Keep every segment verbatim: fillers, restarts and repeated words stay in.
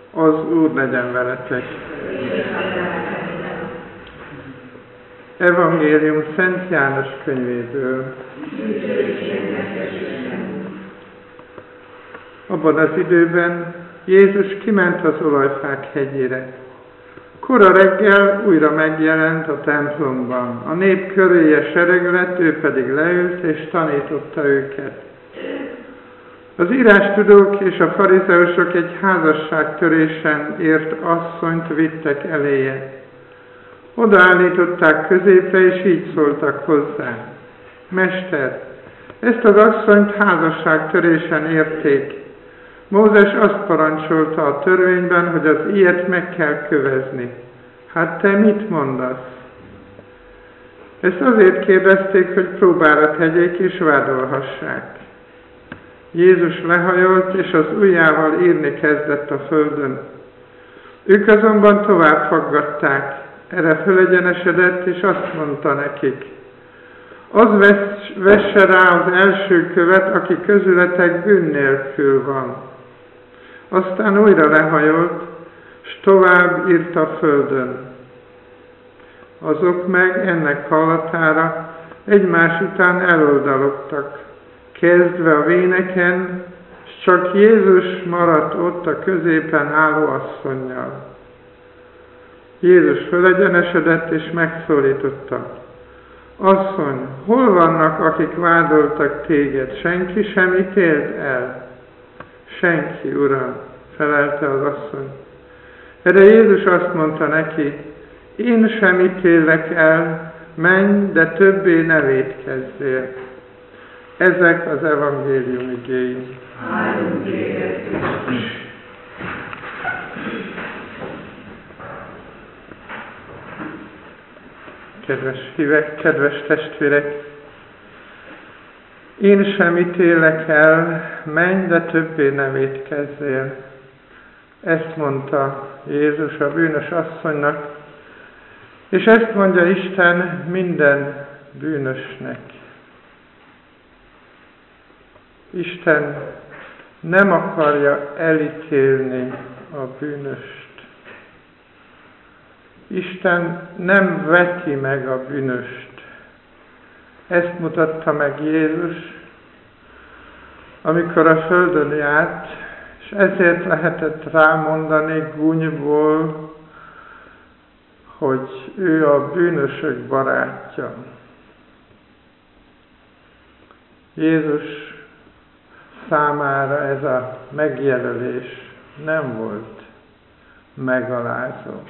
Az Úr legyen veletek. Evangélium Szent János könyvéből. Abban az időben Jézus kiment az olajfák hegyére. Kora reggel újra megjelent a templomban. A nép köréje sereglet, ő pedig leült és tanította őket. Az írástudók és a farizeusok egy házasságtörésen ért asszonyt vittek eléje. Odaállították középre, és így szóltak hozzá. Mester, ezt az asszonyt házasságtörésen érték. Mózes azt parancsolta a törvényben, hogy az ilyet meg kell kövezni. Hát te mit mondasz? Ezt azért kérdezték, hogy próbára tegyék és vádolhassák. Jézus lehajolt, és az ujjával írni kezdett a földön. Ők azonban tovább faggatták. Erre fölegyenesedett, és azt mondta nekik: az vesz, vesse rá az első követ, aki közületek bűn nélkül van. Aztán újra lehajolt, s tovább írt a földön. Azok meg ennek hallatára egymás után eloldalogtak, kezdve a véneken, s csak Jézus maradt ott a középen álló asszonnyal. Jézus fölegyenesedett és megszólította: asszony, hol vannak, akik vádoltak téged? Senki sem ítélt el? Senki, Uram, felelte az asszony. Erre Jézus azt mondta neki: én sem ítélek el, menj, de többé ne vétkezzél. Ezek az evangélium igéi. Kedves hívek, kedves testvérek! Én sem ítélek el, menj, de többé ne vétkezzél. Ezt mondta Jézus a bűnös asszonynak, és ezt mondja Isten minden bűnösnek. Isten nem akarja elítélni a bűnöst. Isten nem veti meg a bűnöst. Ezt mutatta meg Jézus, amikor a földön járt, és ezért lehetett rámondani gúnyból, hogy ő a bűnösök barátja. Jézus számára ez a megjelölés nem volt megalázó.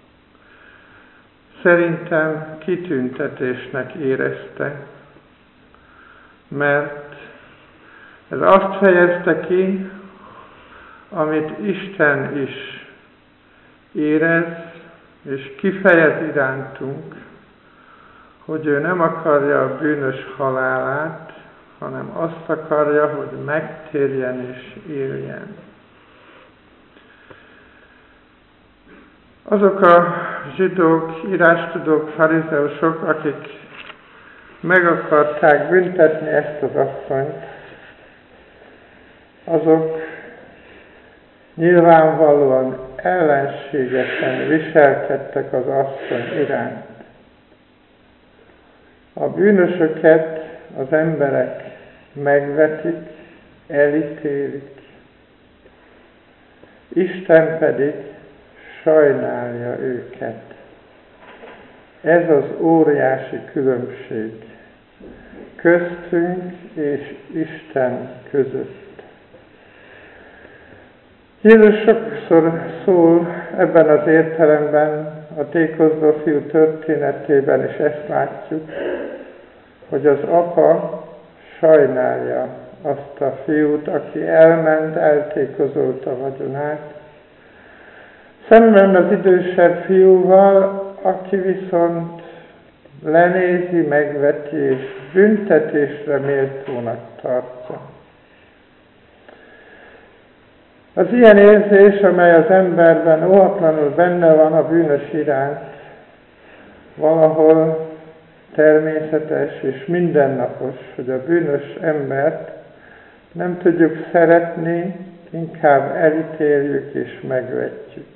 Szerintem kitüntetésnek érezte, mert ez azt fejezte ki, amit Isten is érez, és kifejez irántunk, hogy ő nem akarja a bűnös halálát, hanem azt akarja, hogy megtérjen és éljen. Azok a zsidók, írástudók, farizeusok, akik meg akarták büntetni ezt az asszonyt, azok nyilvánvalóan ellenségesen viselkedtek az asszony iránt. A bűnösöket az emberek megvetik, elítélik, Isten pedig sajnálja őket. Ez az óriási különbség köztünk és Isten között. Jézus sokszor szól ebben az értelemben, a tékozló fiú történetében is ezt látjuk, hogy az apa sajnálja azt a fiút, aki elment, eltékozolta a vagyonát, szemben az idősebb fiúval, aki viszont lenézi, megveti és büntetésre méltónak tartja. Az ilyen érzés, amely az emberben óhatlanul benne van a bűnös iránt, valahol természetes és mindennapos, hogy a bűnös embert nem tudjuk szeretni inkább elítéljük és megvetjük.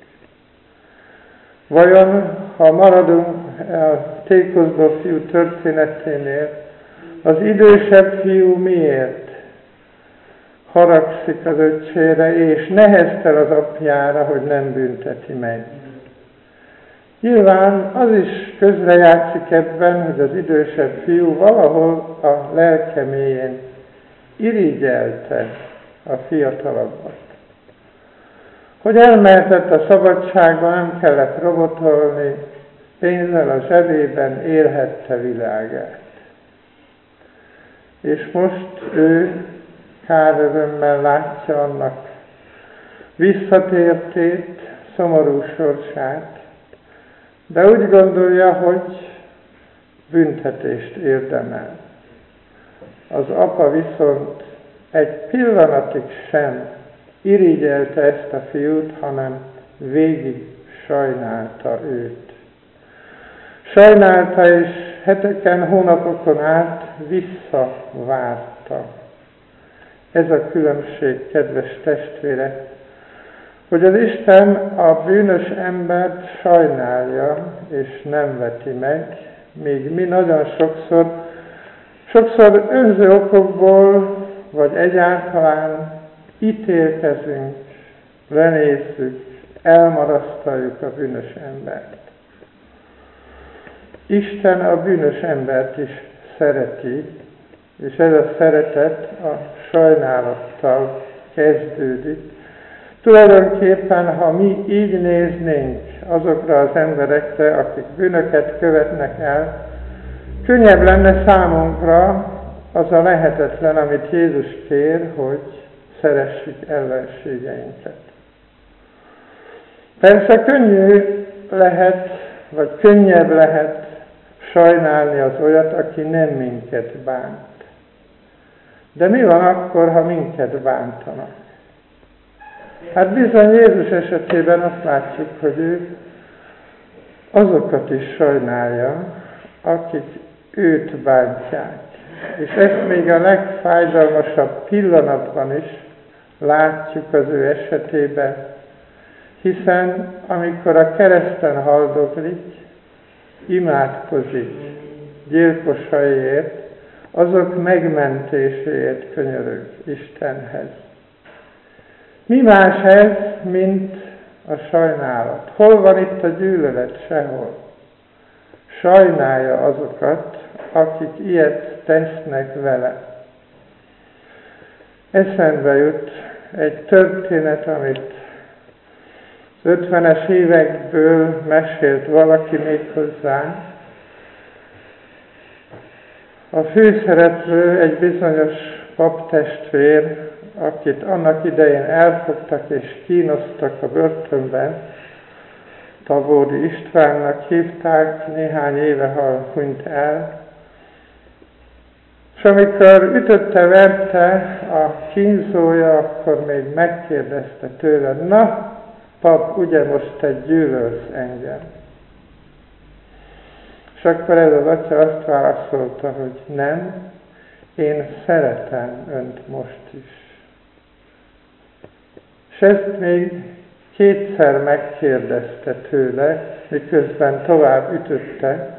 Vajon, ha maradunk a tékozló fiú történeténél, az idősebb fiú miért haragszik az öccsére, és neheztel az apjára, hogy nem bünteti meg? Nyilván az is közrejátszik ebben, hogy az idősebb fiú valahol a lelke mélyén irigyelte a fiatalabbat. Hogy elmehetett a szabadságba, nem kellett robotolni, pénzzel a zsebében élhette világát. És most ő kár örömmel látja annak visszatértét, szomorú sorsát, de úgy gondolja, hogy büntetést érdemel. Az apa viszont egy pillanatig sem irigyelte ezt a fiút, hanem végig sajnálta őt. Sajnálta, és heteken, hónapokon át visszavárta. Ez a különbség, kedves testvérek, hogy az Isten a bűnös embert sajnálja, és nem veti meg, míg mi nagyon sokszor, sokszor önző okokból, vagy egyáltalán ítélkezünk, lenézzük, elmarasztaljuk a bűnös embert. Isten a bűnös embert is szereti, és ez a szeretet a sajnálattal kezdődik. Tulajdonképpen, ha mi így néznénk azokra az emberekre, akik bűnöket követnek el, könnyebb lenne számunkra az a lehetetlen, amit Jézus kér, hogy szeressük ellenségeinket. Persze könnyű lehet, vagy könnyebb lehet sajnálni az olyat, aki nem minket bánt. De mi van akkor, ha minket bántanak? Hát bizony Jézus esetében azt látjuk, hogy ő azokat is sajnálja, akik őt bántják. És ezt még a legfájdalmasabb pillanatban is látjuk az ő esetében, hiszen amikor a kereszten haldoklik, imádkozik gyilkosaiért, azok megmentéséért könyörög Istenhez. Mi más ez, mint a sajnálat? Hol van itt a gyűlölet? Sehol. Sajnálja azokat, akik ilyet tesznek vele. Eszembe jut egy történet, amit az ötvenes évekből mesélt valaki még hozzánk. A főszereplő egy bizonyos paptestvér, akit annak idején elfogtak és kínoztak a börtönben, Tabódi Istvánnak hívták, néhány éve hunyt el. És amikor ütötte, verte a kínzója, akkor még megkérdezte tőle, na, pap, ugye most te gyűlölsz engem? És akkor ez az atya azt válaszolta, hogy nem, én szeretem önt most is. És ezt még kétszer megkérdezte tőle, miközben tovább ütötte,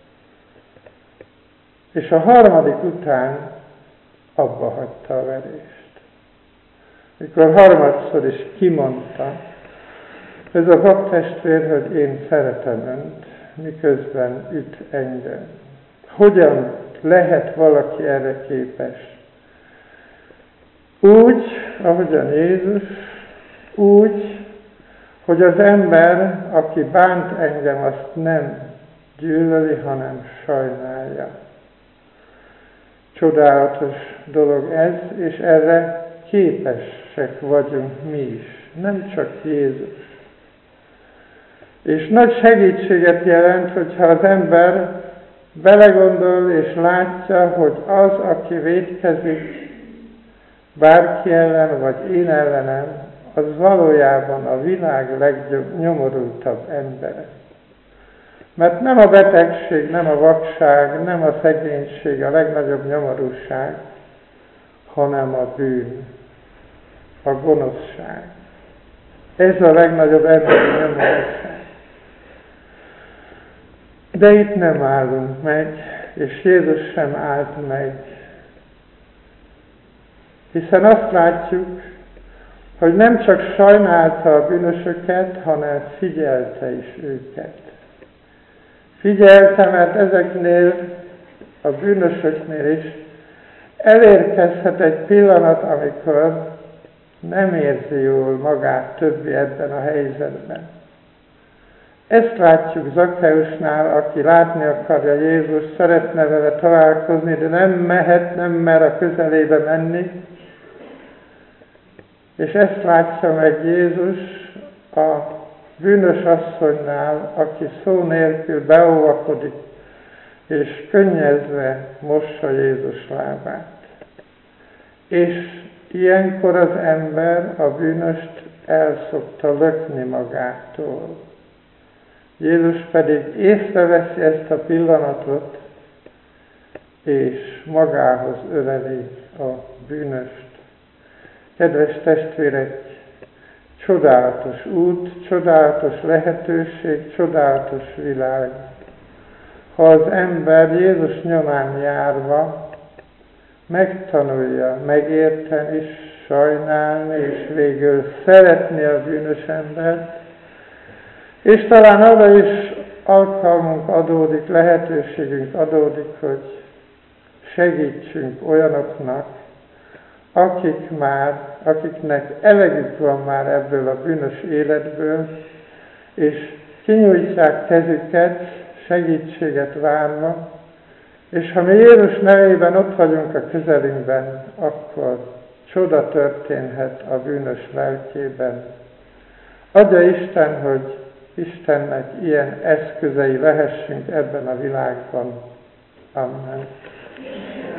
és a harmadik után abba hagyta a verést. Mikor harmadszor is kimondta, ez a paptestvér, hogy én szeretem önt, miközben üt engem. Hogyan lehet valaki erre képes? Úgy, ahogyan Jézus, úgy, hogy az ember, aki bánt engem, azt nem gyűlöli, hanem sajnálja. Csodálatos dolog ez, és erre képesek vagyunk mi is, nem csak Jézus. És nagy segítséget jelent, hogyha az ember belegondol és látja, hogy az, aki vétkezik bárki ellen, vagy én ellenem, az valójában a világ legnyomorultabb embere. Mert nem a betegség, nem a vakság, nem a szegénység a legnagyobb nyomorúság, hanem a bűn. a gonoszság. Ez a legnagyobb emberi nyomorúság. De itt nem állunk meg, és Jézus sem állt meg. Hiszen azt látjuk, hogy nem csak sajnálta a bűnösöket, hanem figyelte is őket. Figyelte, mert ezeknél, a bűnösöknél is elérkezhet egy pillanat, amikor nem érzi jól magát többé ebben a helyzetben. Ezt látjuk Zakkeusnál, aki látni akarja Jézust, szeretne vele találkozni, de nem mehet, nem mer a közelébe menni. És ezt látja meg Jézus a bűnös asszonynál, aki szó nélkül beóvakodik, és könnyezve mossa Jézus lábát. És ilyenkor az ember a bűnöst el szokta lökni magától. Jézus pedig észreveszi ezt a pillanatot, és magához öleli a bűnöst. Kedves testvérek, csodálatos út, csodálatos lehetőség, csodálatos világ. Ha az ember Jézus nyomán járva megtanulja megérteni, és sajnálni, és végül szeretni a bűnös embert, és talán arra is alkalmunk adódik, lehetőségünk adódik, hogy segítsünk olyanoknak, akik már, akiknek elegük van már ebből a bűnös életből, és kinyújtják kezüket, segítséget várva, és ha mi Jézus nevében ott vagyunk a közelünkben, akkor csoda történhet a bűnös lelkében. Adja Isten, hogy Istennek ilyen eszközei lehessünk ebben a világban. Amen.